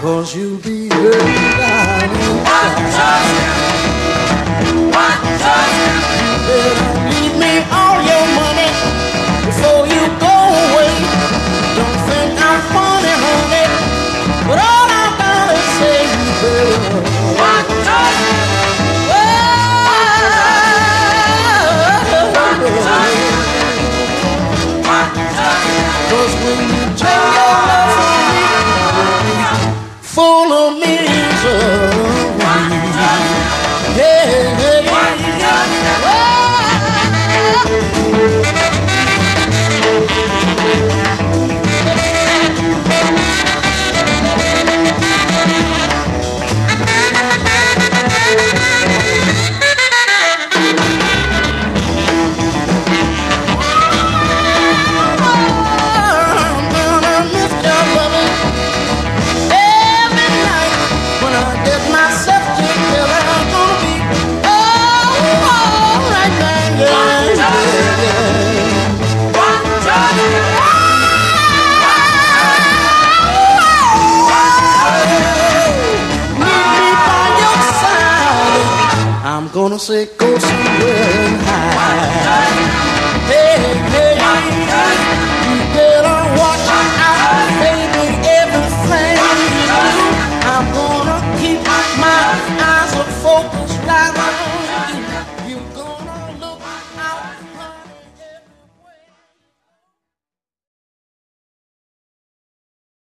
'cause you'll be hurting down inside. You better leave me all your money before you go away. Don't think I'm funny, honey, but all I'm gonna say, you better cause when you take your love from me, full of misery. Yeah, yeah, I'm gonna say go somewhere and hide. Hey, hey, you better watch out, baby, everything you do. I'm gonna keep my eyes on focus right now.